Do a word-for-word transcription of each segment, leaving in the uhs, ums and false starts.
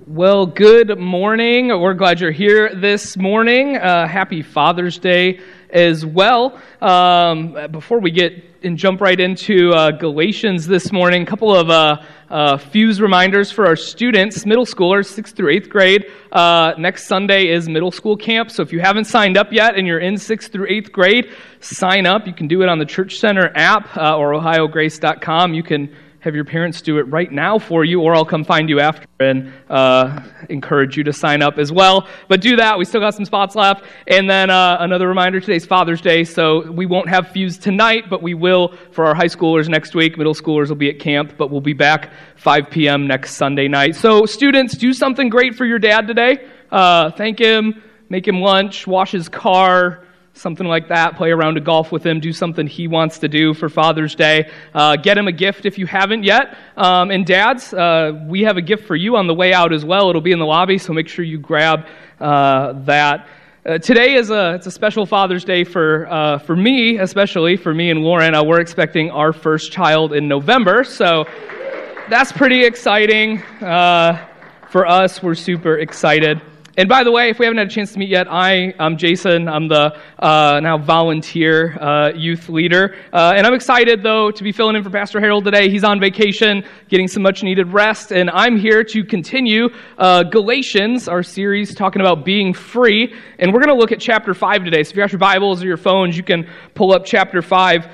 Well, good morning. We're glad you're here this morning. Uh, happy Father's Day as well. Um, before we get and jump right into uh, Galatians this morning, a couple of uh, uh, fuse reminders for our students, middle schoolers, sixth through eighth grade. Uh, next Sunday is middle school camp, so if you haven't signed up yet and you're in sixth through eighth grade, sign up. You can do it on the Church Center app uh, or ohio grace dot com. You can have your parents do it right now for you, or I'll come find you after and uh, encourage you to sign up as well. But do that. We still got some spots left. And then uh, another reminder, today's Father's Day, so we won't have Fuse tonight, but we will for our high schoolers next week. Middle schoolers will be at camp, but we'll be back five p.m. next Sunday night. So students, do something great for your dad today. Uh, thank him, make him lunch, wash his car, something like that. Play a round of golf with him. Do something he wants to do for Father's Day. Uh, get him a gift if you haven't yet. Um, and dads, uh, we have a gift for you on the way out as well. It'll be in the lobby, so make sure you grab uh, that. Uh, today is a it's a special Father's Day for uh, for me, especially for me and Lauren. Uh, we're expecting our first child in November, so that's pretty exciting uh, for us. We're super excited. And by the way, if we haven't had a chance to meet yet, I, I'm Jason. I'm the uh, now volunteer uh, youth leader. Uh, and I'm excited, though, to be filling in for Pastor Harold today. He's on vacation, getting some much-needed rest. And I'm here to continue uh, Galatians, our series talking about being free. And we're going to look at chapter five today. So if you got your Bibles or your phones, you can pull up chapter five.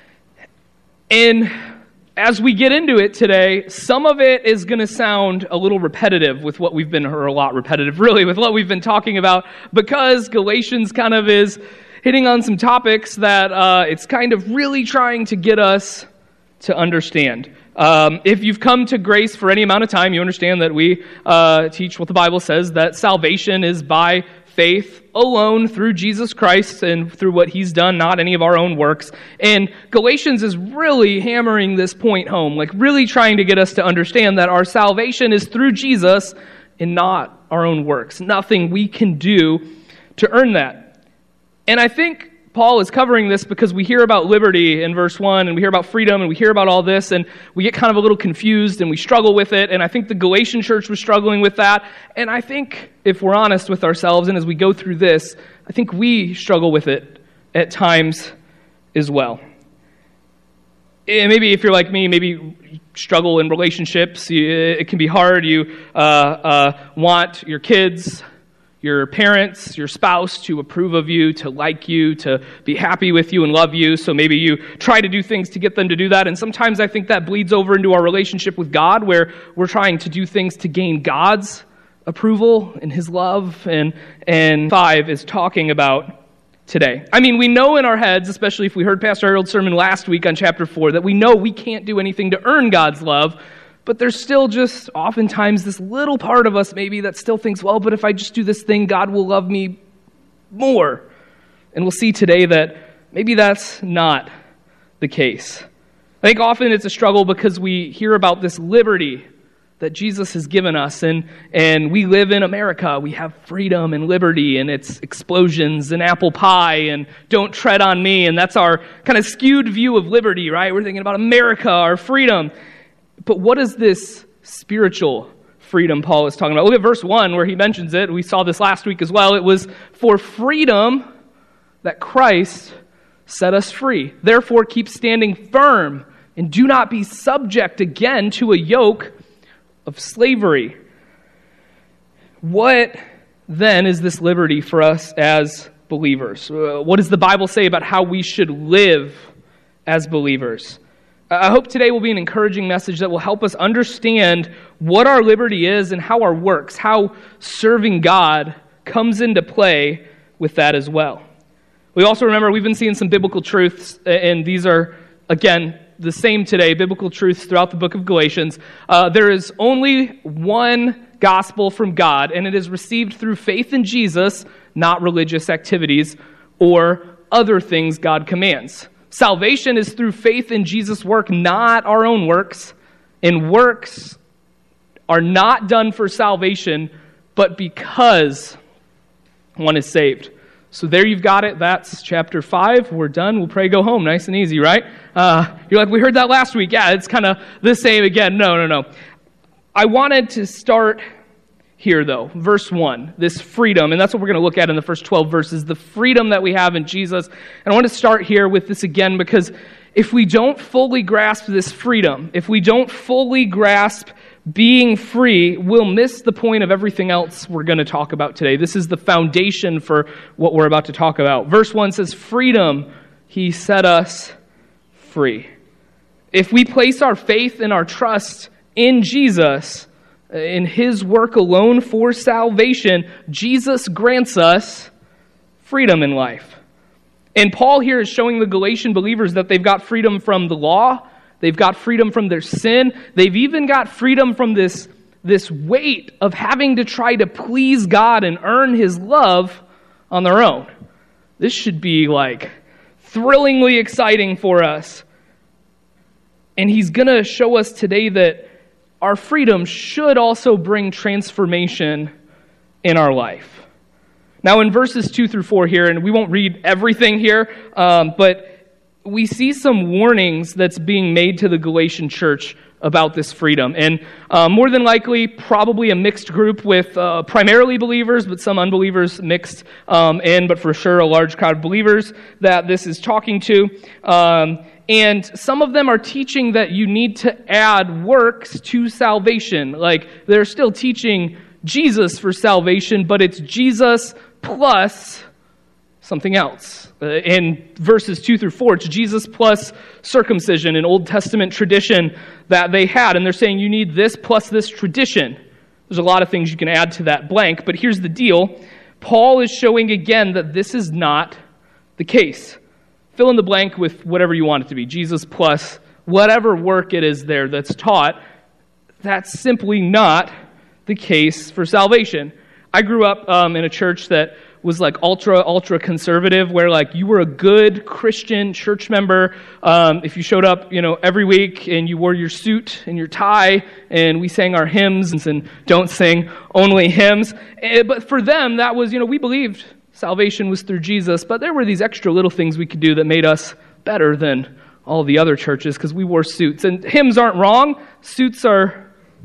And as we get into it today, some of it is going to sound a little repetitive with what we've been, or a lot repetitive, really, with what we've been talking about, because Galatians kind of is hitting on some topics that uh, it's kind of really trying to get us to understand. Um, if you've come to Grace for any amount of time, you understand that we uh, teach what the Bible says, that salvation is by faith alone through Jesus Christ and through what He's done, not any of our own works. And Galatians is really hammering this point home, like really trying to get us to understand that our salvation is through Jesus and not our own works. Nothing we can do to earn that. And I think Paul is covering this because we hear about liberty in verse one, and we hear about freedom, and we hear about all this, and we get kind of a little confused, and we struggle with it, and I think the Galatian church was struggling with that, and I think, if we're honest with ourselves, and as we go through this, I think we struggle with it at times as well. And maybe if you're like me, maybe you struggle in relationships, it can be hard, you uh, uh, want your kids, your parents, your spouse to approve of you, to like you, to be happy with you and love you. So maybe you try to do things to get them to do that. And sometimes I think that bleeds over into our relationship with God, where we're trying to do things to gain God's approval and His love. And, and five is talking about today. I mean, we know in our heads, especially if we heard Pastor Harold's sermon last week on chapter four, that we know we can't do anything to earn God's love. But there's still just oftentimes this little part of us maybe that still thinks, well, but if I just do this thing, God will love me more. And we'll see today that maybe that's not the case. I think often it's a struggle because we hear about this liberty that Jesus has given us, and, and we live in America. We have freedom and liberty, and it's explosions and apple pie and don't tread on me, and that's our kind of skewed view of liberty, right? We're thinking about America, our freedom. But what is this spiritual freedom Paul is talking about? Look at verse one where he mentions it. We saw this last week as well. It was for freedom that Christ set us free. Therefore, keep standing firm and do not be subject again to a yoke of slavery. What then is this liberty for us as believers? What does the Bible say about how we should live as believers? I hope today will be an encouraging message that will help us understand what our liberty is and how our works, how serving God comes into play with that as well. We also remember we've been seeing some biblical truths, and these are, again, the same today, biblical truths throughout the book of Galatians. Uh, there is only one gospel from God, and it is received through faith in Jesus, not religious activities or other things God commands. Salvation is through faith in Jesus' work, not our own works. And works are not done for salvation, but because one is saved. So there you've got it. That's chapter five. We're done. We'll pray, go home. Nice and easy, right? Uh, you're like, we heard that last week. Yeah, it's kind of the same again. No, no, no. I wanted to start here, though. Verse one, this freedom, and that's what we're going to look at in the first twelve verses, the freedom that we have in Jesus. And I want to start here with this again, because if we don't fully grasp this freedom, if we don't fully grasp being free, we'll miss the point of everything else we're going to talk about today. This is the foundation for what we're about to talk about. Verse one says, freedom, he set us free. If we place our faith and our trust in Jesus, in his work alone for salvation, Jesus grants us freedom in life. And Paul here is showing the Galatian believers that they've got freedom from the law, they've got freedom from their sin, they've even got freedom from this, this weight of having to try to please God and earn his love on their own. This should be like thrillingly exciting for us. And he's going to show us today that our freedom should also bring transformation in our life. Now in verses two through four here, and we won't read everything here, um, but we see some warnings that's being made to the Galatian church about this freedom. And uh, more than likely, probably a mixed group with uh, primarily believers, but some unbelievers mixed um, in, but for sure a large crowd of believers that this is talking to. Um, And some of them are teaching that you need to add works to salvation. Like, they're still teaching Jesus for salvation, but it's Jesus plus something else. Uh, in verses two through four, it's Jesus plus circumcision, an Old Testament tradition that they had. And they're saying you need this plus this tradition. There's a lot of things you can add to that blank, but here's the deal. Paul is showing again that this is not the case. Fill in the blank with whatever you want it to be. Jesus plus whatever work it is there that's taught. That's simply not the case for salvation. I grew up um, in a church that was like ultra, ultra conservative, where like you were a good Christian church member um, if you showed up, you know, every week and you wore your suit and your tie and we sang our hymns and don't sing only hymns. But for them, that was, you know, we believed salvation was through Jesus, but there were these extra little things we could do that made us better than all the other churches because we wore suits. And hymns aren't wrong. Suits are,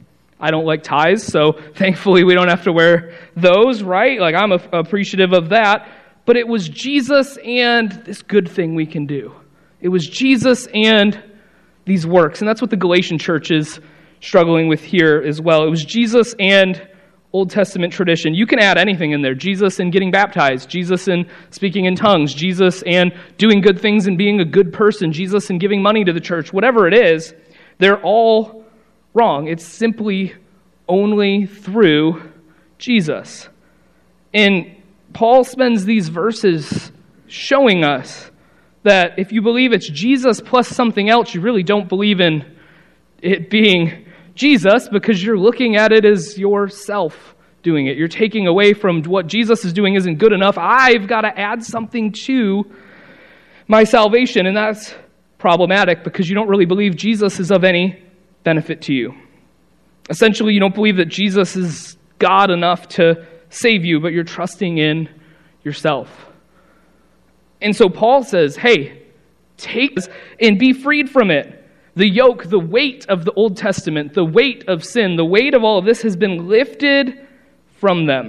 I don't like ties, so thankfully we don't have to wear those, right? Like, I'm appreciative of that. But it was Jesus and this good thing we can do. It was Jesus and these works. And that's what the Galatian church is struggling with here as well. It was Jesus and Old Testament tradition. You can add anything in there. Jesus and getting baptized. Jesus and speaking in tongues. Jesus and doing good things and being a good person. Jesus and giving money to the church. Whatever it is, they're all wrong. It's simply only through Jesus. And Paul spends these verses showing us that if you believe it's Jesus plus something else, you really don't believe in it being Jesus, because you're looking at it as yourself doing it. You're taking away from what Jesus is doing isn't good enough. I've got to add something to my salvation, and that's problematic because you don't really believe Jesus is of any benefit to you. Essentially, you don't believe that Jesus is God enough to save you, but you're trusting in yourself. And so Paul says, hey, take this and be freed from it. The yoke, the weight of the Old Testament, the weight of sin, the weight of all of this has been lifted from them.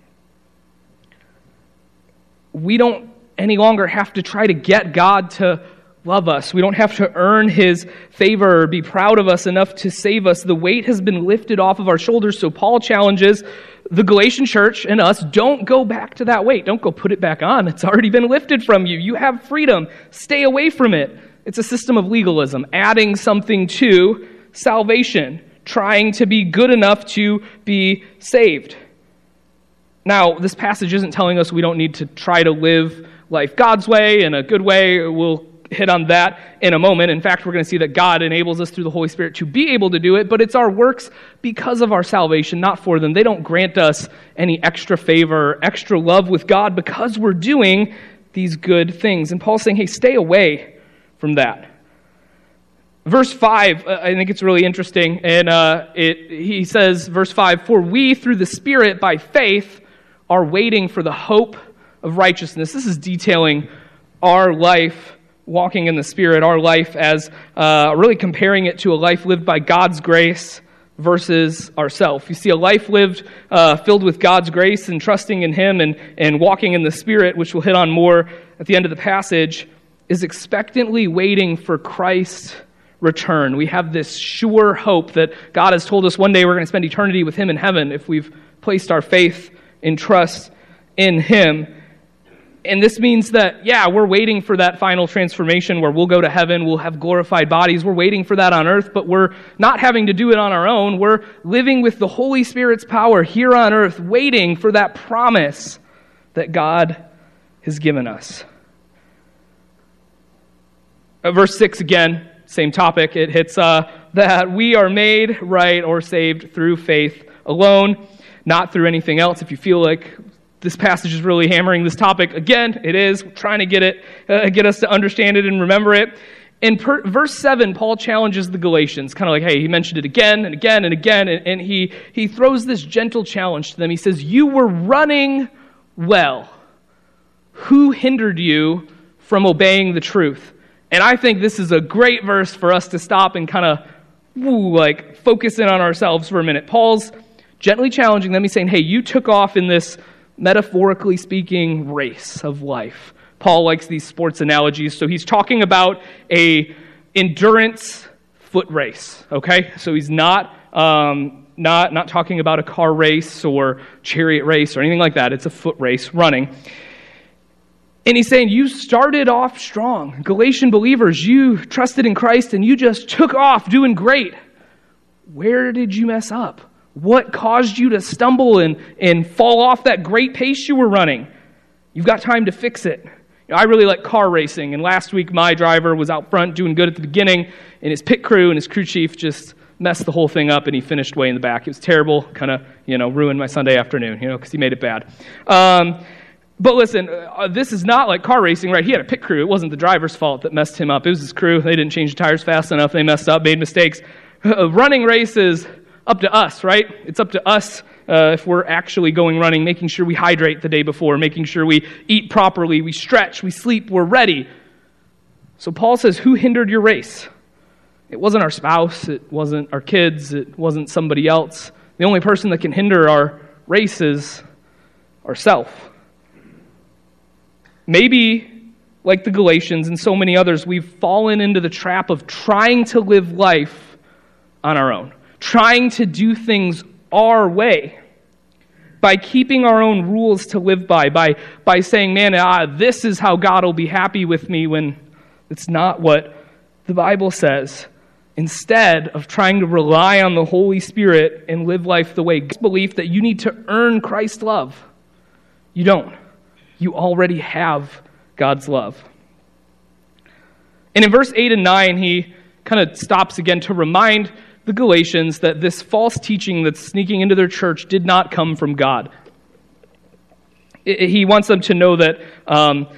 We don't any longer have to try to get God to love us. We don't have to earn his favor or be proud of us enough to save us. The weight has been lifted off of our shoulders. So Paul challenges the Galatian church and us, don't go back to that weight. Don't go put it back on. It's already been lifted from you. You have freedom. Stay away from it. It's a system of legalism, adding something to salvation, trying to be good enough to be saved. Now, this passage isn't telling us we don't need to try to live life God's way in a good way. We'll hit on that in a moment. In fact, we're going to see that God enables us through the Holy Spirit to be able to do it, but it's our works because of our salvation, not for them. They don't grant us any extra favor or extra love with God because we're doing these good things. And Paul's saying, hey, stay away from that. Verse five, I think it's really interesting, and uh, it, he says, verse five, for we through the Spirit by faith are waiting for the hope of righteousness. This is detailing our life walking in the Spirit, our life as uh, really comparing it to a life lived by God's grace, versus ourself. You see, a life lived uh, filled with God's grace and trusting in Him and, and walking in the Spirit, which we'll hit on more at the end of the passage, is expectantly waiting for Christ's return. We have this sure hope that God has told us one day we're going to spend eternity with Him in heaven if we've placed our faith and trust in Him. And this means that, yeah, we're waiting for that final transformation where we'll go to heaven, we'll have glorified bodies. We're waiting for that on earth, but we're not having to do it on our own. We're living with the Holy Spirit's power here on earth, waiting for that promise that God has given us. Uh, verse six again, same topic. It hits uh, that we are made right or saved through faith alone, not through anything else. If you feel like this passage is really hammering this topic, again, it is. We're trying to get it, uh, get us to understand it and remember it. In per, verse seven, Paul challenges the Galatians, kind of like, hey, he mentioned it again and again and again, and, and he, he throws this gentle challenge to them. He says, you were running well. Who hindered you from obeying the truth? And I think this is a great verse for us to stop and kind of, woo, like, focus in on ourselves for a minute. Paul's gently challenging them. He's saying, hey, you took off in this, metaphorically speaking, race of life. Paul likes these sports analogies, so he's talking about a endurance foot race, okay? So he's not um, not not talking about a car race or chariot race or anything like that. It's a foot race, running. And he's saying, you started off strong. Galatian believers, you trusted in Christ and you just took off doing great. Where did you mess up? What caused you to stumble and, and fall off that great pace you were running? You've got time to fix it. You know, I really like car racing, and last week my driver was out front doing good at the beginning, and his pit crew and his crew chief just messed the whole thing up, and he finished way in the back. It was terrible, kind of, you know, ruined my Sunday afternoon, you know, because he made it bad. Um, but listen, uh, this is not like car racing, right? He had a pit crew. It wasn't the driver's fault that messed him up. It was his crew. They didn't change the tires fast enough. They messed up, made mistakes. Uh, running races up to us, right? It's up to us uh, if we're actually going running, making sure we hydrate the day before, making sure we eat properly, we stretch, we sleep, we're ready. So Paul says, who hindered your race? It wasn't our spouse, it wasn't our kids, it wasn't somebody else. The only person that can hinder our race is ourselves. Maybe, like the Galatians and so many others, we've fallen into the trap of trying to live life on our own. Trying to do things our way, by keeping our own rules to live by, by, by saying, man, ah, this is how God will be happy with me, when it's not what the Bible says. Instead of trying to rely on the Holy Spirit and live life the way God's belief that you need to earn Christ's love. You don't. You already have God's love. And in verse eight and nine, he kind of stops again to remind the Galatians that this false teaching that's sneaking into their church did not come from God. He wants them to know that um,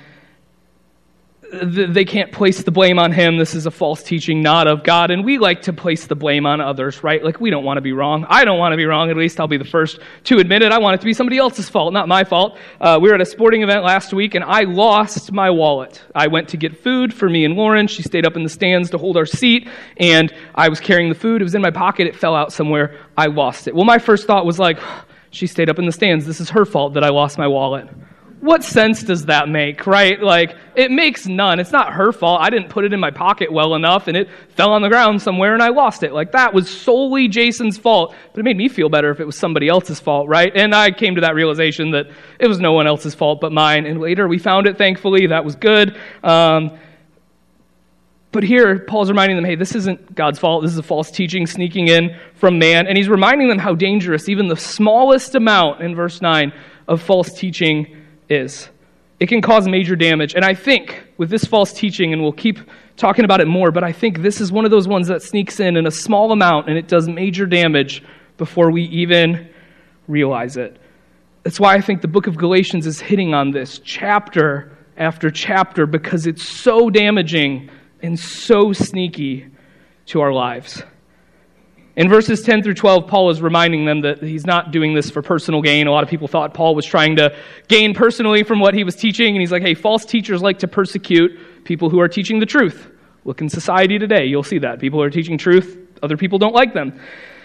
they can't place the blame on him. This is a false teaching, not of God. And we like to place the blame on others, right? Like, we don't want to be wrong. I don't want to be wrong. At least I'll be the first to admit it. I want it to be somebody else's fault, not my fault. Uh, we were at a sporting event last week, and I lost my wallet. I went to get food for me and Lauren. She stayed up in the stands to hold our seat, and I was carrying the food. It was in my pocket. It fell out somewhere. I lost it. Well, my first thought was like, she stayed up in the stands. This is her fault that I lost my wallet. What sense does that make, right? Like, it makes none. It's not her fault. I didn't put it in my pocket well enough, and it fell on the ground somewhere, and I lost it. Like, that was solely Jason's fault. But it made me feel better if it was somebody else's fault, right? And I came to that realization that it was no one else's fault but mine. And later we found it, thankfully. That was good. Um, but here, Paul's reminding them, hey, this isn't God's fault. This is a false teaching sneaking in from man. And he's reminding them how dangerous even the smallest amount, in verse nine, of false teaching is. It can cause major damage. And I think with this false teaching, and we'll keep talking about it more, but I think this is one of those ones that sneaks in in a small amount, and it does major damage before we even realize it. That's why I think the book of Galatians is hitting on this chapter after chapter, because it's so damaging and so sneaky to our lives. In verses ten through twelve, Paul is reminding them that he's not doing this for personal gain. A lot of people thought Paul was trying to gain personally from what he was teaching, and he's like, hey, false teachers like to persecute people who are teaching the truth. Look in society today, you'll see that. People who are teaching truth, other people don't like them.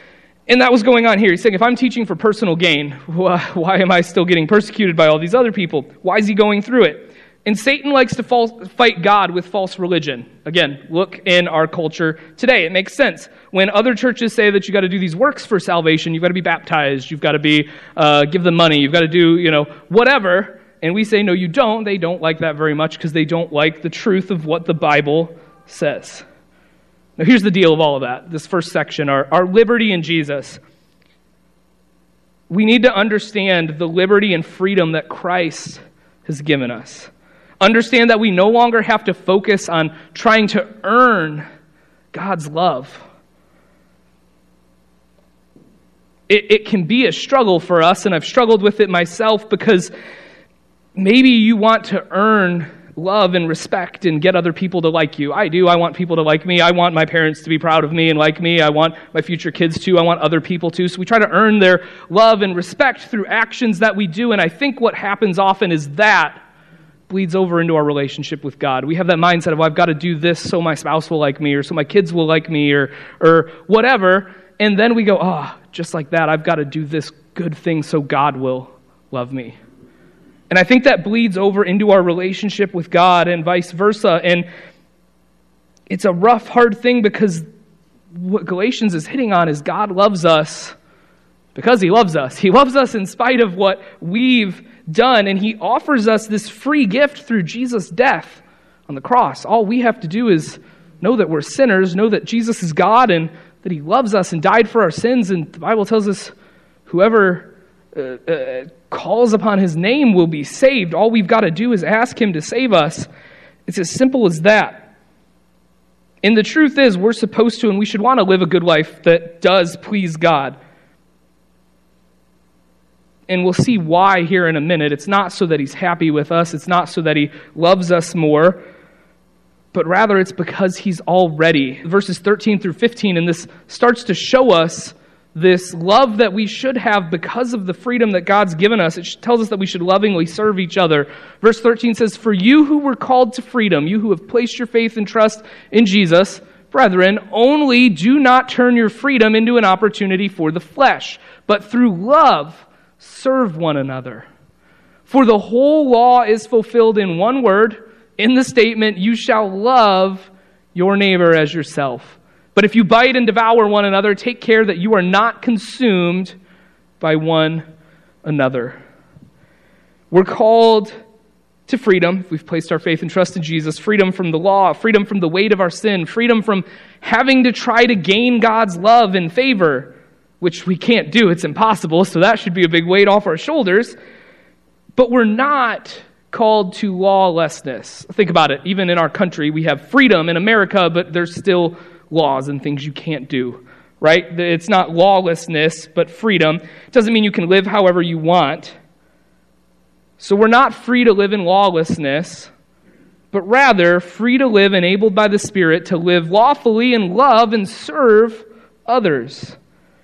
And that was going on here. He's saying, if I'm teaching for personal gain, why am I still getting persecuted by all these other people? Why is he going through it? And Satan likes to false, fight God with false religion. Again, look in our culture today. It makes sense. When other churches say that you got to do these works for salvation, you've got to be baptized, you've got to be uh, give them money, you've got to do, you know, whatever. And we say, no, you don't. They don't like that very much because they don't like the truth of what the Bible says. Now, here's the deal of all of that. This first section, our, our liberty in Jesus. We need to understand the liberty and freedom that Christ has given us. Understand that we no longer have to focus on trying to earn God's love. It, it can be a struggle for us, and I've struggled with it myself, because maybe you want to earn love and respect and get other people to like you. I do. I want people to like me. I want my parents to be proud of me and like me. I want my future kids to. I want other people to. So we try to earn their love and respect through actions that we do, and I think what happens often is that bleeds over into our relationship with God. We have that mindset of, well, I've got to do this so my spouse will like me, or so my kids will like me, or or whatever, and then we go, oh, just like that, I've got to do this good thing so God will love me. And I think that bleeds over into our relationship with God and vice versa. And it's a rough, hard thing, because what Galatians is hitting on is God loves us because he loves us. He loves us in spite of what we've done, and he offers us this free gift through Jesus' death on the cross. All we have to do is know that we're sinners, know that Jesus is God, and that he loves us and died for our sins. And the Bible tells us whoever uh, uh, calls upon his name will be saved. All we've got to do is ask him to save us. It's as simple as that. And the truth is, we're supposed to, and we should want to live a good life that does please God. And we'll see why here in a minute. It's not so that he's happy with us. It's not so that he loves us more. But rather it's because he's already. Verses thirteen through fifteen, and this starts to show us this love that we should have because of the freedom that God's given us. It tells us that we should lovingly serve each other. Verse thirteen says, "For you who were called to freedom, you who have placed your faith and trust in Jesus, brethren, only do not turn your freedom into an opportunity for the flesh, but through love serve one another. For the whole law is fulfilled in one word, in the statement, you shall love your neighbor as yourself. But if you bite and devour one another, take care that you are not consumed by one another." We're called to freedom, if we've placed our faith and trust in Jesus. Freedom from the law, freedom from the weight of our sin, freedom from having to try to gain God's love and favor, which we can't do. It's impossible, so that should be a big weight off our shoulders. But we're not called to lawlessness. Think about it. Even in our country, we have freedom in America, but there's still laws and things you can't do, right? It's not lawlessness, but freedom. It doesn't mean you can live however you want. So we're not free to live in lawlessness, but rather free to live enabled by the Spirit to live lawfully in love and serve others.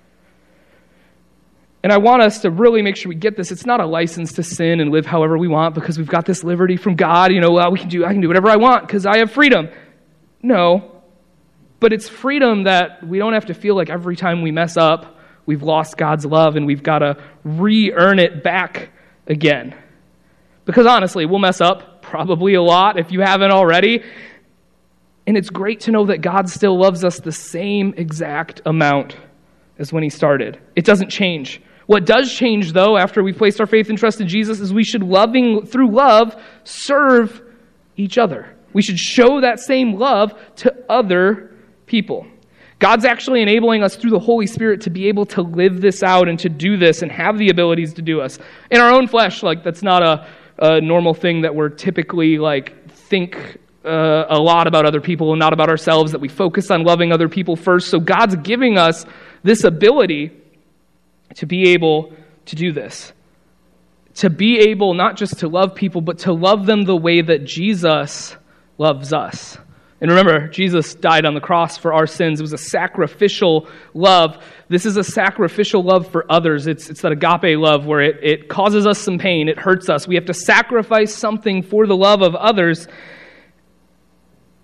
And I want us to really make sure we get this. It's not a license to sin and live however we want because we've got this liberty from God. You know, well, we can do, I can do whatever I want because I have freedom. No, but it's freedom that we don't have to feel like every time we mess up, we've lost God's love and we've got to re-earn it back again. Because honestly, we'll mess up probably a lot if you haven't already. And it's great to know that God still loves us the same exact amount as when he started. It doesn't change. What does change, though, after we've placed our faith and trust in Jesus, is we should, loving through love, serve each other. We should show that same love to other people. God's actually enabling us through the Holy Spirit to be able to live this out and to do this and have the abilities to do us. In our own flesh, like that's not a, a normal thing that we're typically like think uh, a lot about other people and not about ourselves, that we focus on loving other people first. So God's giving us this ability to be able to do this. To be able not just to love people, but to love them the way that Jesus loves us. And remember, Jesus died on the cross for our sins. It was a sacrificial love. This is a sacrificial love for others. It's, it's that agape love where it, it causes us some pain. It hurts us. We have to sacrifice something for the love of others.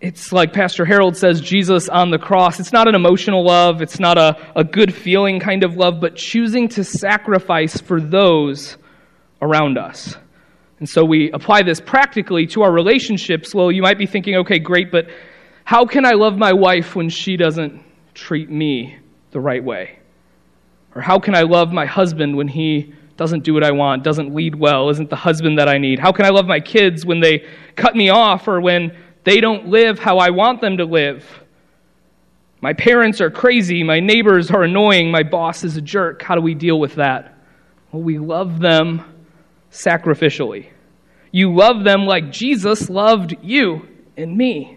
It's like Pastor Harold says, Jesus on the cross. It's not an emotional love. It's not a, a good feeling kind of love, but choosing to sacrifice for those around us. And so we apply this practically to our relationships. Well, you might be thinking, okay, great, but how can I love my wife when she doesn't treat me the right way? Or how can I love my husband when he doesn't do what I want, doesn't lead well, isn't the husband that I need? How can I love my kids when they cut me off or when they don't live how I want them to live? My parents are crazy, my neighbors are annoying, my boss is a jerk. How do we deal with that? Well, we love them sacrificially. You love them like Jesus loved you and me.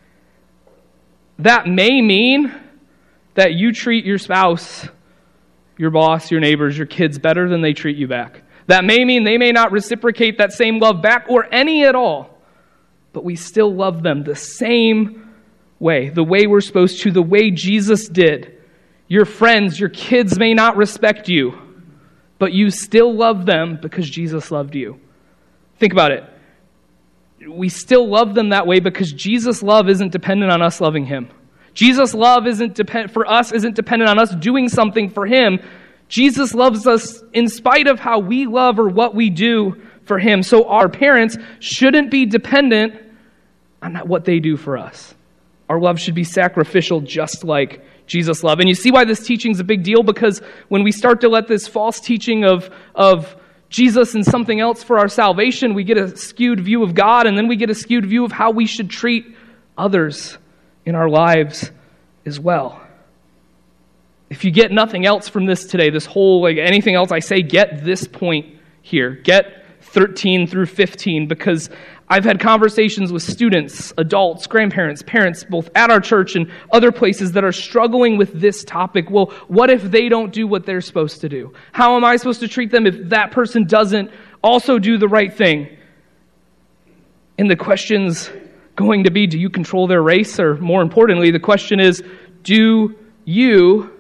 That may mean that you treat your spouse, your boss, your neighbors, your kids better than they treat you back. That may mean they may not reciprocate that same love back or any at all, but we still love them the same way, the way we're supposed to, the way Jesus did. Your friends, your kids may not respect you, but you still love them because Jesus loved you. Think about it. We still love them that way because Jesus' love isn't dependent on us loving him. Jesus' love isn't depend for us isn't dependent on us doing something for him. Jesus loves us in spite of how we love or what we do for him. So our parents shouldn't be dependent on what they do for us. Our love should be sacrificial, just like Jesus' love. And you see why this teaching is a big deal? Because when we start to let this false teaching of, of Jesus and something else for our salvation, we get a skewed view of God, and then we get a skewed view of how we should treat others in our lives as well. If you get nothing else from this today, this whole, like anything else I say, get this point here. Get thirteen through fifteen, because I've had conversations with students, adults, grandparents, parents, both at our church and other places that are struggling with this topic. Well, what if they don't do what they're supposed to do? How am I supposed to treat them if that person doesn't also do the right thing? And the question's going to be, do you control their race? Or more importantly, the question is, do you,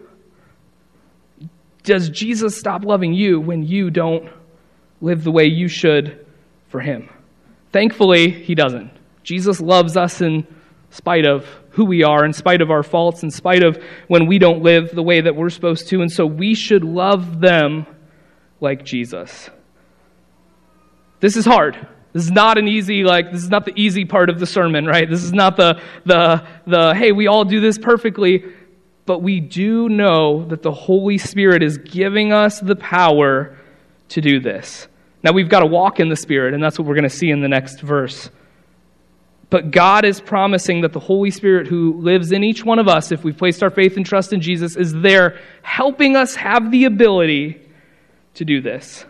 does Jesus stop loving you when you don't live the way you should for him? Thankfully, he doesn't. Jesus loves us in spite of who we are, in spite of our faults, in spite of when we don't live the way that we're supposed to, and so we should love them like Jesus. This is hard. This is not an easy, like, this is not the easy part of the sermon, right? This is not the, the, the hey, we all do this perfectly, but we do know that the Holy Spirit is giving us the power to do this. Now, we've got to walk in the Spirit, and that's what we're going to see in the next verse. But God is promising that the Holy Spirit who lives in each one of us, if we've placed our faith and trust in Jesus, is there helping us have the ability to do this.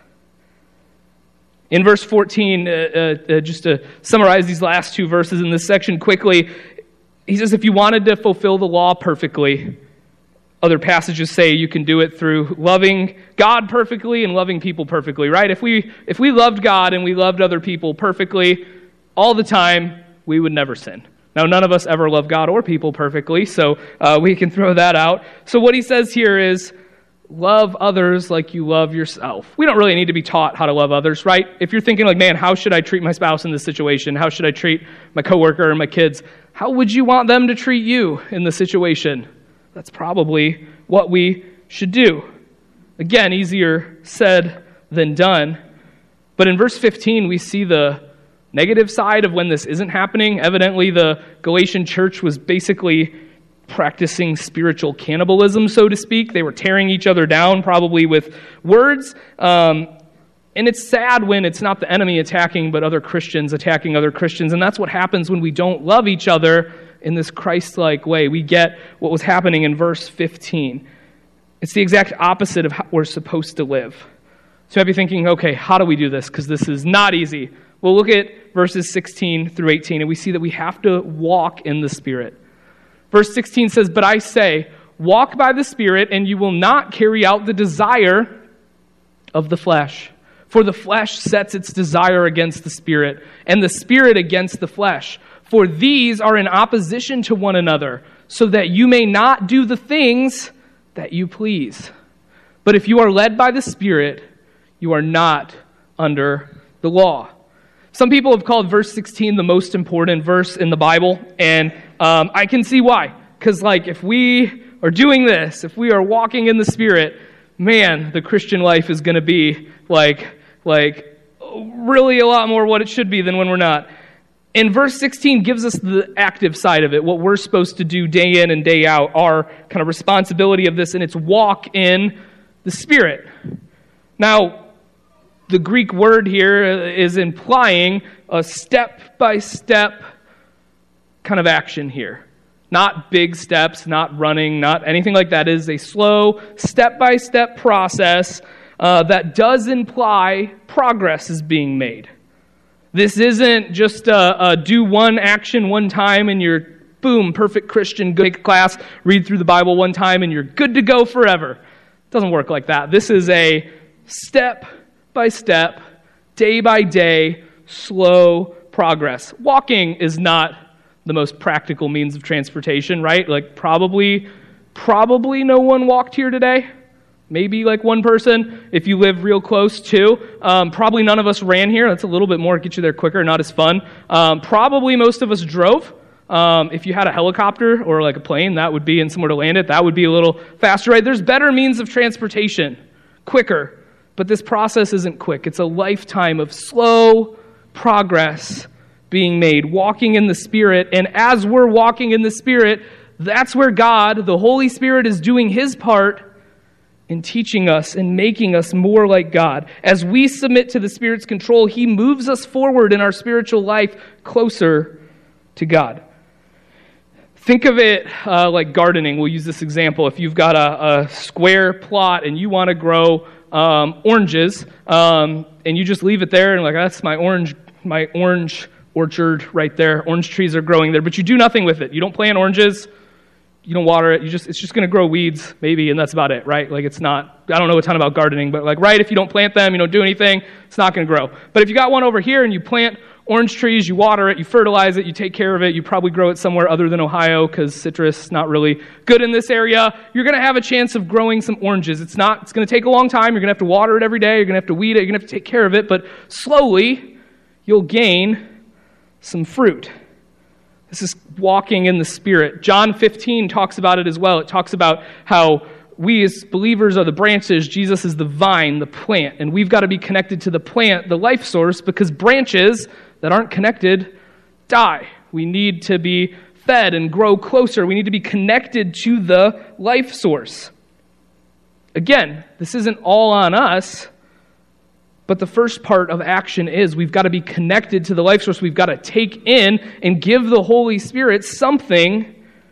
In verse fourteen, uh, uh, uh, just to summarize these last two verses in this section quickly, he says, if you wanted to fulfill the law perfectly, other passages say you can do it through loving God perfectly and loving people perfectly, right? If we if we loved God and we loved other people perfectly all the time, we would never sin. Now, none of us ever love God or people perfectly, so uh, we can throw that out. So what he says here is, love others like you love yourself. We don't really need to be taught how to love others, right? If you're thinking like, man, how should I treat my spouse in this situation? How should I treat my coworker or my kids? How would you want them to treat you in the situation? That's probably what we should do. Again, easier said than done. But in verse fifteen, we see the negative side of when this isn't happening. Evidently, the Galatian church was basically practicing spiritual cannibalism, so to speak. They were tearing each other down, probably with words. Um, and it's sad when it's not the enemy attacking, but other Christians attacking other Christians. And that's what happens when we don't love each other in this Christ-like way. We get what was happening in verse fifteen. It's the exact opposite of how we're supposed to live. So you might be thinking, okay, how do we do this? Because this is not easy. Well, look at verses sixteen through eighteen, and we see that we have to walk in the Spirit. Verse sixteen says, but I say, walk by the Spirit, and you will not carry out the desire of the flesh. For the flesh sets its desire against the Spirit, and the Spirit against the flesh. For these are in opposition to one another, so that you may not do the things that you please. But if you are led by the Spirit, you are not under the law. Some people have called verse sixteen the most important verse in the Bible, and um, I can see why. Because, like, if we are doing this, if we are walking in the Spirit, man, the Christian life is going to be, like, like really a lot more what it should be than when we're not. And verse sixteen gives us the active side of it, what we're supposed to do day in and day out, our kind of responsibility of this, and it's walk in the Spirit. Now, the Greek word here is implying a step-by-step kind of action here. Not big steps, not running, not anything like that. It is a slow, step-by-step process uh, that does imply progress is being made. This isn't just a, a do one action one time and you're, boom, perfect Christian, go take a class, read through the Bible one time and you're good to go forever. It doesn't work like that. This is a step-by-step, day-by-day, slow progress. Walking is not the most practical means of transportation, right? Like probably, probably no one walked here today. Maybe like one person, if you live real close to. Um, probably none of us ran here. That's a little bit more, get you there quicker, not as fun. Um, probably most of us drove. Um, if you had a helicopter or like a plane, that would be, and somewhere to land it, that would be a little faster, right? There's better means of transportation, quicker. But this process isn't quick. It's a lifetime of slow progress being made, walking in the Spirit. And as we're walking in the Spirit, that's where God, the Holy Spirit, is doing His part in teaching us and making us more like God. As we submit to the Spirit's control, He moves us forward in our spiritual life closer to God. Think of it uh, like gardening. We'll use this example. If you've got a, a square plot and you want to grow um, oranges, um, and you just leave it there and like, that's my orange, my orange orchard right there. Orange trees are growing there, but you do nothing with it. You don't plant oranges. You don't water it. You just it's just going to grow weeds, maybe, and that's about it, right? Like it's not, I don't know a ton about gardening, but like, right, if you don't plant them, you don't do anything, it's not going to grow. But if you got one over here and you plant orange trees, you water it, you fertilize it, you take care of it, you probably grow it somewhere other than Ohio because citrus is not really good in this area, you're going to have a chance of growing some oranges. It's not, it's going to take a long time. You're going to have to water it every day. You're going to have to weed it. You're going to have to take care of it, but slowly you'll gain some fruit. This is walking in the Spirit. John fifteen talks about it as well. It talks about how we as believers are the branches, Jesus is the vine, the plant, and we've got to be connected to the plant, the life source, because branches that aren't connected die. We need to be fed and grow closer. We need to be connected to the life source. Again, this isn't all on us. But the first part of action is we've got to be connected to the life source. We've got to take in and give the Holy Spirit something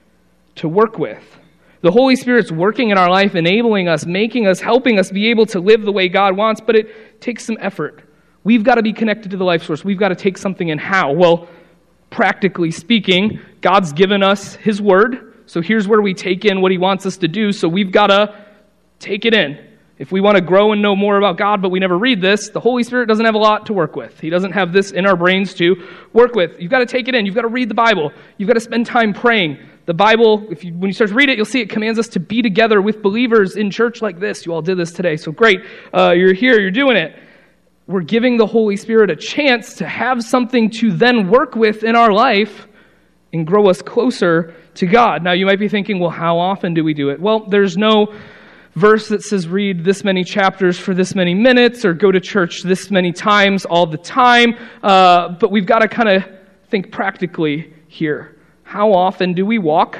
to work with. The Holy Spirit's working in our life, enabling us, making us, helping us be able to live the way God wants, but it takes some effort. We've got to be connected to the life source. We've got to take something in. How? Well, practically speaking, God's given us His Word, so here's where we take in what He wants us to do, so we've got to take it in. If we want to grow and know more about God, but we never read this, the Holy Spirit doesn't have a lot to work with. He doesn't have this in our brains to work with. You've got to take it in. You've got to read the Bible. You've got to spend time praying. The Bible, if you, when you start to read it, you'll see it commands us to be together with believers in church like this. You all did this today, so great. Uh, you're here, you're doing it. We're giving the Holy Spirit a chance to have something to then work with in our life and grow us closer to God. Now, you might be thinking, well, how often do we do it? Well, there's no verse that says read this many chapters for this many minutes or go to church this many times all the time. Uh, but we've got to kind of think practically here. How often do we walk?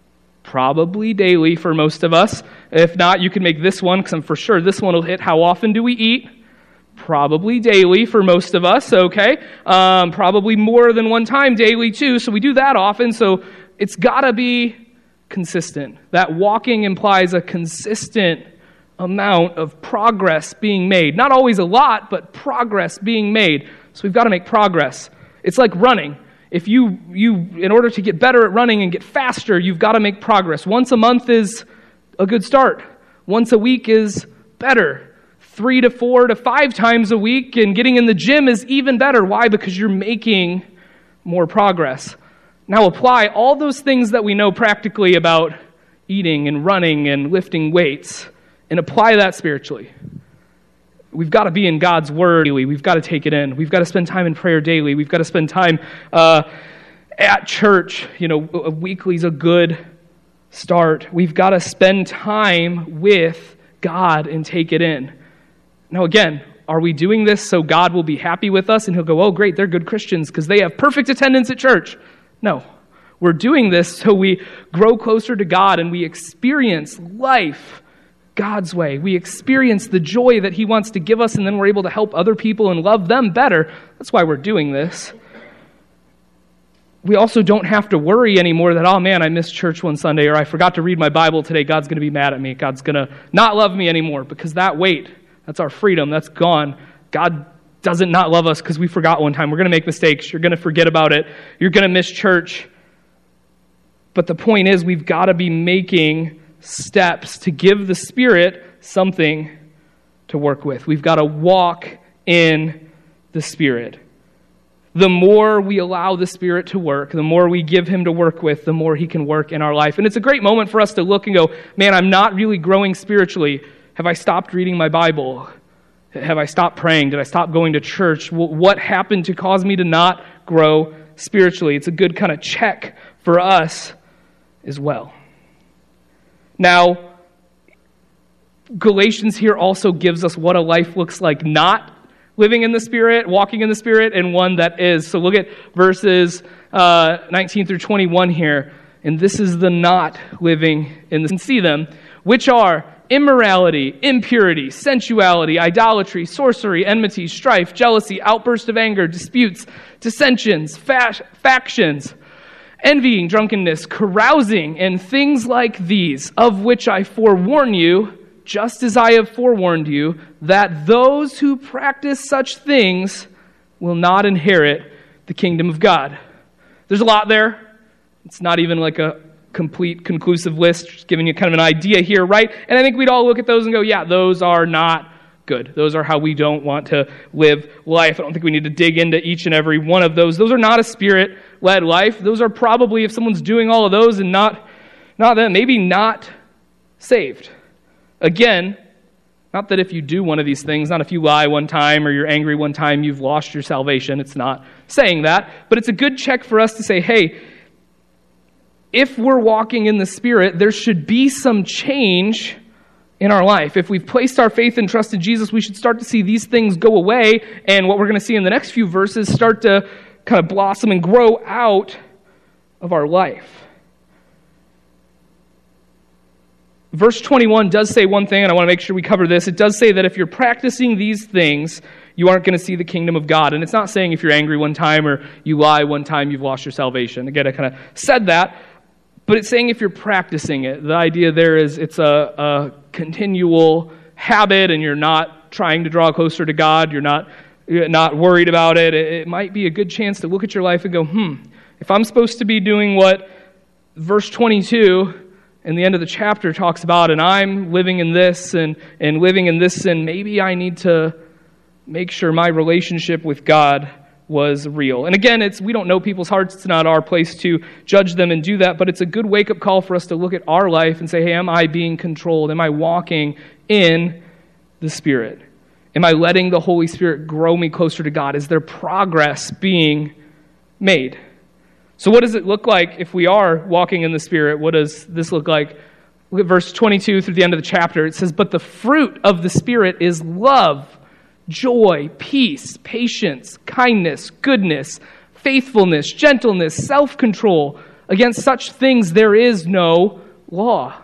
Probably daily for most of us. If not, you can make this one because I'm for sure this one will hit. How often do we eat? Probably daily for most of us, okay? Um, probably more than one time daily too. So we do that often. So it's got to be consistent. That walking implies a consistent amount of progress being made. Not always a lot, but progress being made. So we've got to make progress. It's like running. If you, you, in order to get better at running and get faster, you've got to make progress. Once a month is a good start. Once a week is better. Three to four to five times a week and getting in the gym is even better. Why? Because you're making more progress. Now apply all those things that we know practically about eating and running and lifting weights and apply that spiritually. we've got to be in God's Word daily. We've got to take it in. We've got to spend time in prayer daily. We've got to spend time uh, at church. You know, a weekly's a good start. We've got to spend time with God and take it in. Now, again, are we doing this so God will be happy with us and he'll go, oh, great, they're good Christians because they have perfect attendance at church? No. We're doing this so we grow closer to God and we experience life God's way. We experience the joy that he wants to give us, and then we're able to help other people and love them better. That's why we're doing this. We also don't have to worry anymore that, oh man, I missed church one Sunday, or I forgot to read my Bible today. God's going to be mad at me. God's going to not love me anymore, because that weight, that's our freedom, that's gone. God doesn't not love us because we forgot one time. We're going to make mistakes. You're going to forget about it. You're going to miss church. But the point is, we've got to be making steps to give the Spirit something to work with. We've got to walk in the Spirit. The more we allow the Spirit to work, the more we give him to work with, the more he can work in our life. And it's a great moment for us to look and go, man, I'm not really growing spiritually. Have I stopped reading my Bible? Have I stopped praying? Did I stop going to church? What happened to cause me to not grow spiritually? It's a good kind of check for us as well. Now, Galatians here also gives us what a life looks like not living in the Spirit, walking in the Spirit, and one that is. So look at verses uh, nineteen through twenty-one here. And this is the not living in the... And see them, which are immorality, impurity, sensuality, idolatry, sorcery, enmity, strife, jealousy, outburst of anger, disputes, dissensions, fa- factions, envying, drunkenness, carousing, and things like these, of which I forewarn you, just as I have forewarned you, that those who practice such things will not inherit the kingdom of God. There's a lot there. It's not even like a complete, conclusive list, just giving you kind of an idea here, right? And I think we'd all look at those and go, yeah, those are not good. Those are how we don't want to live life. I don't think we need to dig into each and every one of those. Those are not a Spirit-led life. Those are probably, if someone's doing all of those and not, not them, maybe not saved. Again, not that if you do one of these things, not if you lie one time or you're angry one time, you've lost your salvation. It's not saying that. But it's a good check for us to say, hey, if we're walking in the Spirit, there should be some change in our life. If we've placed our faith and trust in Jesus, we should start to see these things go away, and what we're going to see in the next few verses start to kind of blossom and grow out of our life. Verse twenty-one does say one thing, and I want to make sure we cover this. It does say that if you're practicing these things, you aren't going to see the kingdom of God. And it's not saying if you're angry one time or you lie one time, you've lost your salvation. Again, I kind of said that, but it's saying if you're practicing it. The idea there is it's a, a continual habit, and you're not trying to draw closer to God. You're not, you're not worried about it. it. It might be a good chance to look at your life and go, hmm, if I'm supposed to be doing what verse twenty-two and the end of the chapter talks about, and I'm living in this and, and living in this sin, maybe I need to make sure my relationship with God was real. And again, it's we don't know people's hearts. It's not our place to judge them and do that, but it's a good wake-up call for us to look at our life and say, hey, am I being controlled? Am I walking in the Spirit? Am I letting the Holy Spirit grow me closer to God? Is there progress being made? So what does it look like if we are walking in the Spirit? What does this look like? Look at verse twenty-two through the end of the chapter. It says, but the fruit of the Spirit is love, joy, peace, patience, kindness, goodness, faithfulness, gentleness, self-control. Against such things there is no law.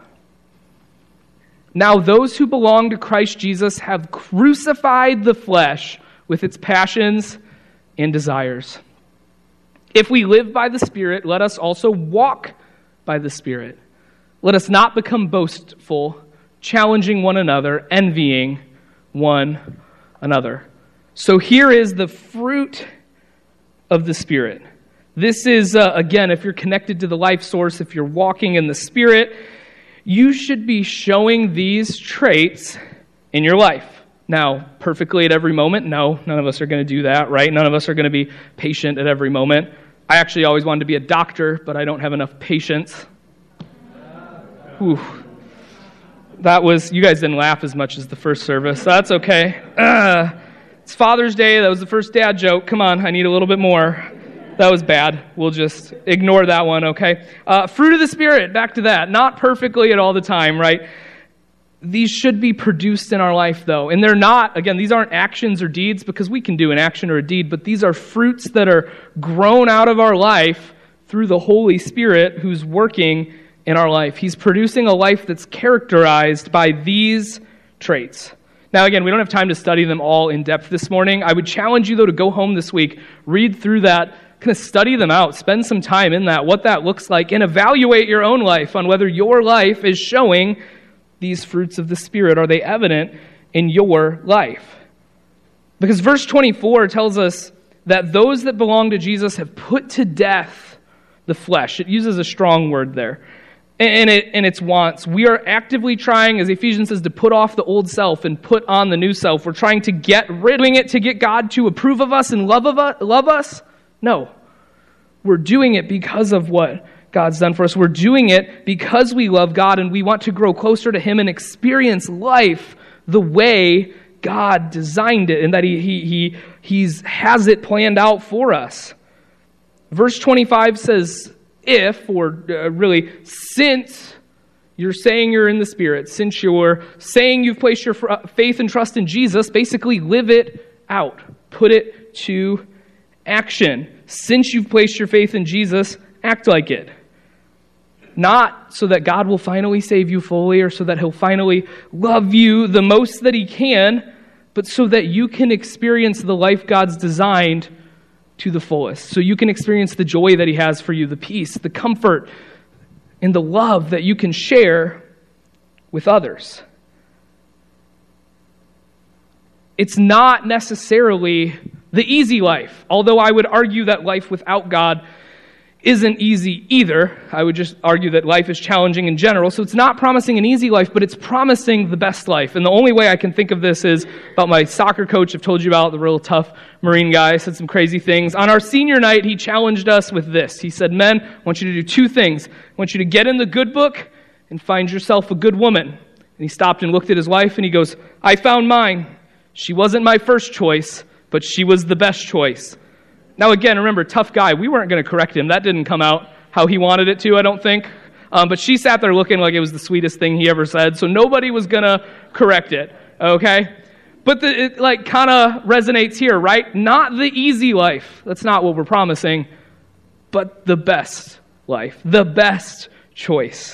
Now those who belong to Christ Jesus have crucified the flesh with its passions and desires. If we live by the Spirit, let us also walk by the Spirit. Let us not become boastful, challenging one another, envying one another. So here is the fruit of the Spirit. This is, uh, again, if you're connected to the life source, if you're walking in the Spirit, you should be showing these traits in your life. Now, perfectly at every moment? No, none of us are going to do that, right? None of us are going to be patient at every moment. I actually always wanted to be a doctor, but I don't have enough patience. Whew. That was, you guys didn't laugh as much as the first service. That's okay. Uh, it's Father's Day. That was the first dad joke. Come on, I need a little bit more. That was bad. We'll just ignore that one, okay? Uh, fruit of the Spirit, back to that. Not perfectly at all the time, right? These should be produced in our life, though. And they're not, again, these aren't actions or deeds, because we can do an action or a deed, but these are fruits that are grown out of our life through the Holy Spirit who's working in our life. He's producing a life that's characterized by these traits. Now, again, we don't have time to study them all in depth this morning. I would challenge you, though, to go home this week, read through that, kind of study them out, spend some time in that, what that looks like, and evaluate your own life on whether your life is showing these fruits of the Spirit. Are they evident in your life? Because verse twenty-four tells us that those that belong to Jesus have put to death the flesh. It uses a strong word there. And, it, and its wants. We are actively trying, as Ephesians says, to put off the old self and put on the new self. We're trying to get rid of it to get God to approve of us and love, of us, love us. No. We're doing it because of what God's done for us. We're doing it because we love God and we want to grow closer to Him and experience life the way God designed it and that He He He He's has it planned out for us. Verse twenty-five says, if, or uh, really, since you're saying you're in the Spirit, since you're saying you've placed your fr- faith and trust in Jesus, basically live it out. Put it to action. Since you've placed your faith in Jesus, act like it. Not so that God will finally save you fully or so that He'll finally love you the most that He can, but so that you can experience the life God's designed to the fullest. So you can experience the joy that He has for you, the peace, the comfort, and the love that you can share with others. It's not necessarily the easy life, although I would argue that life without God isn't easy either. I would just argue that life is challenging in general. So it's not promising an easy life, but it's promising the best life. And the only way I can think of this is about my soccer coach I've told you about, the real tough Marine guy, said some crazy things. On our senior night, he challenged us with this. He said, men, I want you to do two things. I want you to get in the good book and find yourself a good woman. And he stopped and looked at his wife and he goes, I found mine. She wasn't my first choice, but she was the best choice. Now, again, remember, tough guy. We weren't going to correct him. That didn't come out how he wanted it to, I don't think. Um, but she sat there looking like it was the sweetest thing he ever said, so nobody was going to correct it, okay? But the, it like kind of resonates here, right? Not the easy life. That's not what we're promising, but the best life, the best choice.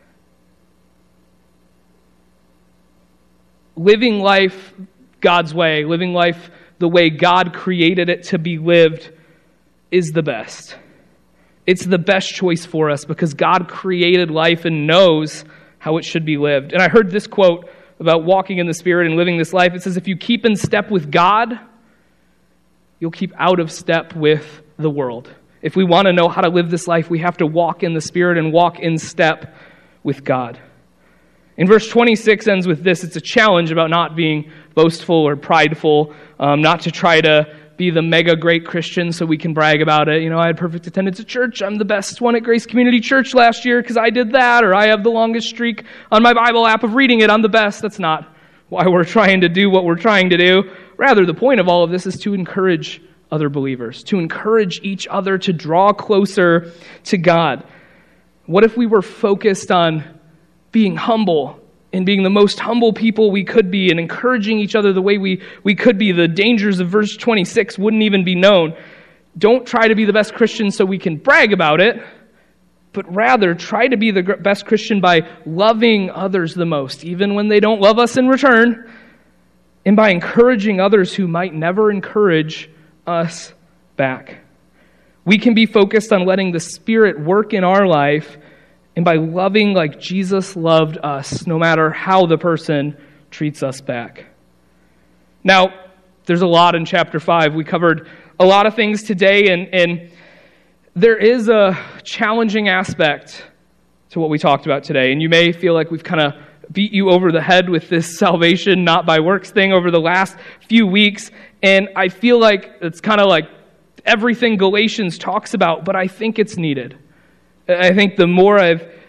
Living life God's way, living life the way God created it to be lived is the best. It's the best choice for us because God created life and knows how it should be lived. And I heard this quote about walking in the Spirit and living this life. It says, if you keep in step with God, you'll keep out of step with the world. If we want to know how to live this life, we have to walk in the Spirit and walk in step with God. In verse twenty-six ends with this. It's a challenge about not being boastful or prideful, um, not to try to be the mega great Christian so we can brag about it. You know, I had perfect attendance at church. I'm the best one at Grace Community Church last year because I did that, or I have the longest streak on my Bible app of reading it. I'm the best. That's not why we're trying to do what we're trying to do. Rather, the point of all of this is to encourage other believers, to encourage each other to draw closer to God. What if we were focused on being humble and being the most humble people we could be and encouraging each other the way we, we could be? The dangers of verse twenty-six wouldn't even be known. Don't try to be the best Christian so we can brag about it, but rather try to be the best Christian by loving others the most, even when they don't love us in return, and by encouraging others who might never encourage us back. We can be focused on letting the Spirit work in our life and by loving like Jesus loved us, no matter how the person treats us back. Now, there's a lot in chapter five. We covered a lot of things today, and, and there is a challenging aspect to what we talked about today. And you may feel like we've kind of beat you over the head with this salvation not by works thing over the last few weeks. And I feel like it's kind of like everything Galatians talks about, but I think it's needed. I think the more I've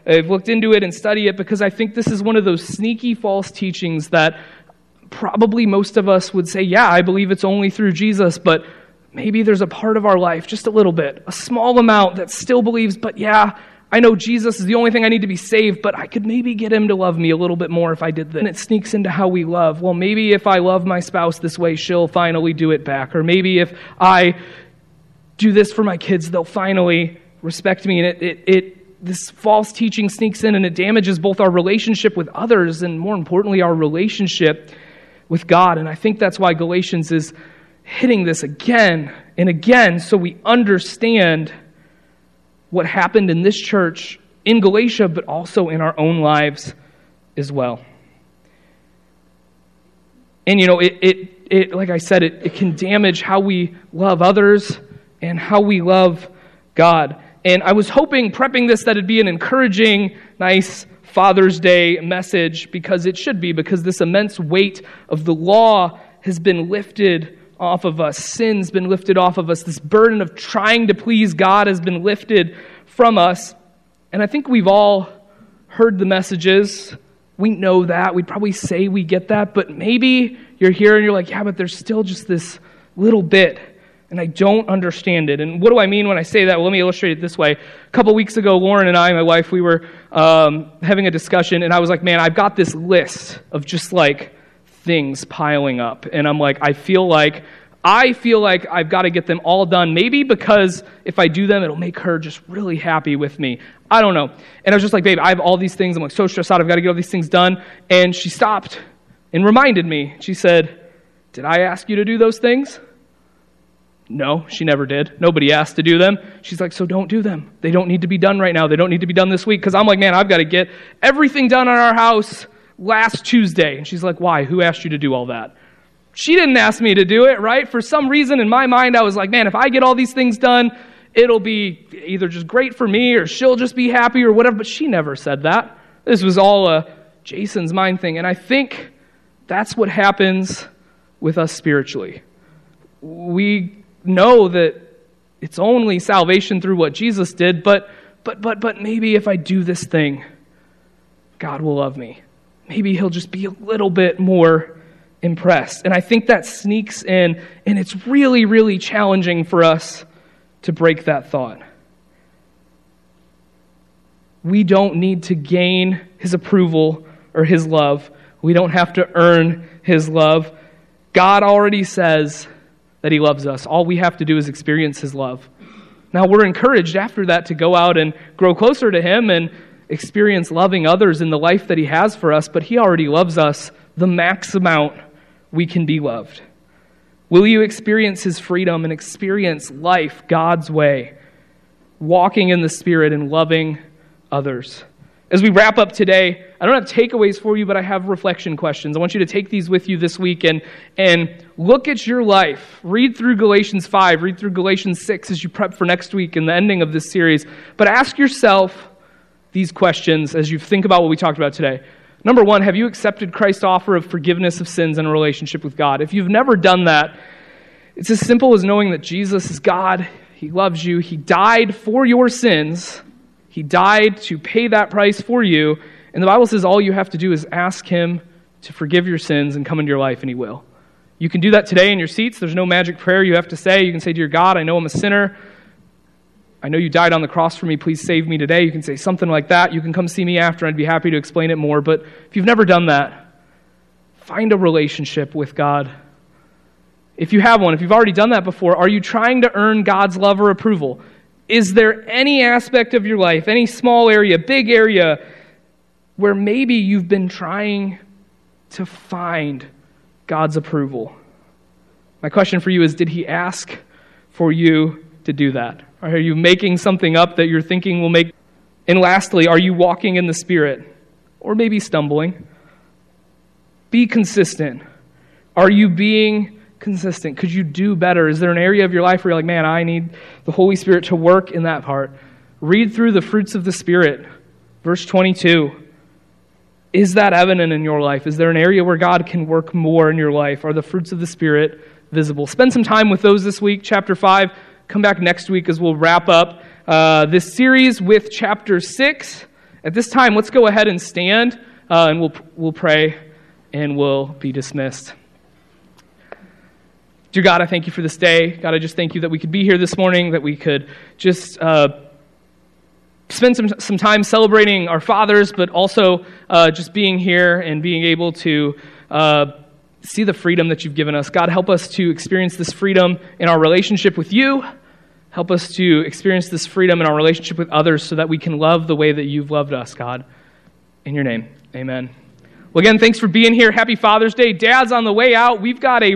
I've looked into it and studied it because I think this is one of those sneaky false teachings that probably most of us would say, yeah, I believe it's only through Jesus, but maybe there's a part of our life, just a little bit, a small amount that still believes, but yeah, I know Jesus is the only thing I need to be saved, but I could maybe get him to love me a little bit more if I did this. And it sneaks into how we love. Well, maybe if I love my spouse this way, she'll finally do it back. Or maybe if I do this for my kids, they'll finally respect me. And it, it, it this false teaching sneaks in and it damages both our relationship with others and more importantly, our relationship with God. And I think that's why Galatians is hitting this again and again so we understand what happened in this church in Galatia, but also in our own lives as well. And you know, it, it, it like I said, it, it can damage how we love others and how we love God. And I was hoping, prepping this, that it'd be an encouraging, nice Father's Day message, because it should be, because this immense weight of the law has been lifted off of us. Sin's been lifted off of us. This burden of trying to please God has been lifted from us. And I think we've all heard the messages. We know that. We'd probably say we get that. But maybe you're here and you're like, yeah, but there's still just this little bit. And I don't understand it. And what do I mean when I say that? Well, let me illustrate it this way. A couple weeks ago, Lauren and I, my wife, we were um, having a discussion. And I was like, man, I've got this list of just like things piling up. And I'm like, I feel like I feel like I've got to get them all done. Maybe because if I do them, it'll make her just really happy with me. I don't know. And I was just like, babe, I have all these things. I'm like so stressed out. I've got to get all these things done. And she stopped and reminded me. She said, did I ask you to do those things? No, she never did. Nobody asked to do them. She's like, so don't do them. They don't need to be done right now. They don't need to be done this week. Because I'm like, man, I've got to get everything done on our house last Tuesday. And she's like, why? Who asked you to do all that? She didn't ask me to do it, right? For some reason in my mind, I was like, man, if I get all these things done, it'll be either just great for me or she'll just be happy or whatever. But she never said that. This was all a Jason's mind thing. And I think that's what happens with us spiritually. We know that it's only salvation through what Jesus did, but but but but maybe if I do this thing, God will love me. Maybe he'll just be a little bit more impressed. And I think that sneaks in, and it's really, really challenging for us to break that thought. We don't need to gain his approval or his love. We don't have to earn his love. God already says that he loves us. All we have to do is experience his love. Now, we're encouraged after that to go out and grow closer to him and experience loving others in the life that he has for us, but he already loves us the max amount we can be loved. Will you experience his freedom and experience life God's way, walking in the Spirit and loving others? As we wrap up today, I don't have takeaways for you, but I have reflection questions. I want you to take these with you this week and, and look at your life. Read through Galatians five, read through Galatians six as you prep for next week and the ending of this series. But ask yourself these questions as you think about what we talked about today. Number one, have you accepted Christ's offer of forgiveness of sins and a relationship with God? If you've never done that, it's as simple as knowing that Jesus is God. He loves you. He died for your sins. He died to pay that price for you. And the Bible says all you have to do is ask him to forgive your sins and come into your life, and he will. You can do that today in your seats. There's no magic prayer you have to say. You can say, dear God, I know I'm a sinner. I know you died on the cross for me. Please save me today. You can say something like that. You can come see me after. I'd be happy to explain it more. But if you've never done that, find a relationship with God. If you have one, if you've already done that before, are you trying to earn God's love or approval? Is there any aspect of your life, any small area, big area, where maybe you've been trying to find God's approval? My question for you is, did he ask for you to do that? Or are you making something up that you're thinking will make... And lastly, are you walking in the Spirit? Or maybe stumbling? Be consistent. Are you being consistent? Could you do better? Is there an area of your life where you're like, man, I need the Holy Spirit to work in that part? Read through the fruits of the Spirit. Verse twenty-two. Is that evident in your life? Is there an area where God can work more in your life? Are the fruits of the Spirit visible? Spend some time with those this week. Chapter five. Come back next week as we'll wrap up uh, this series with chapter six. At this time, let's go ahead and stand, uh, and we'll we'll pray, and we'll be dismissed. Dear God, I thank you for this day. God, I just thank you that we could be here this morning, that we could just uh, spend some some time celebrating our fathers, but also uh, just being here and being able to uh, see the freedom that you've given us. God, help us to experience this freedom in our relationship with you. Help us to experience this freedom in our relationship with others so that we can love the way that you've loved us, God. In your name, amen. Well, again, thanks for being here. Happy Father's Day. Dad's on the way out. We've got a